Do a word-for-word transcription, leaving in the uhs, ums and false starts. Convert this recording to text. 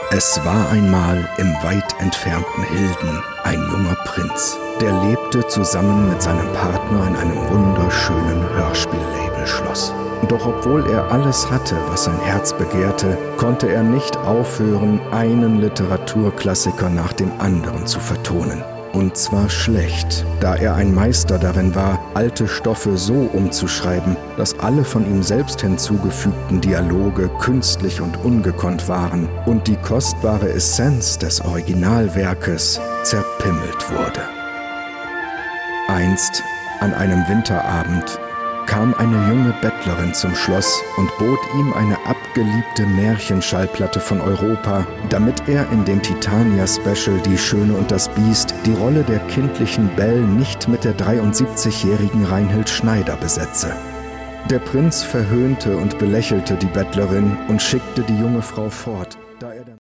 Es war einmal im weit entfernten Hilden ein junger Prinz, der lebte zusammen mit seinem Partner in einem wunderschönen Hörspiellabelschloss. Doch obwohl er alles hatte, was sein Herz begehrte, konnte er nicht aufhören, einen Literaturklassiker nach dem anderen zu vertonen. Und zwar schlecht, da er ein Meister darin war, alte Stoffe so umzuschreiben, dass alle von ihm selbst hinzugefügten Dialoge künstlich und ungekonnt waren und die kostbare Essenz des Originalwerkes zerpimmelt wurde. Einst, an einem Winterabend, kam eine junge Bettlerin zum Schloss und bot ihm eine abgeliebte Märchenschallplatte von Europa, damit er in dem Titania-Special Die Schöne und das Biest die Rolle der kindlichen Belle nicht mit der dreiundsiebzigjährigen Reinhild Schneider besetze. Der Prinz verhöhnte und belächelte die Bettlerin und schickte die junge Frau fort.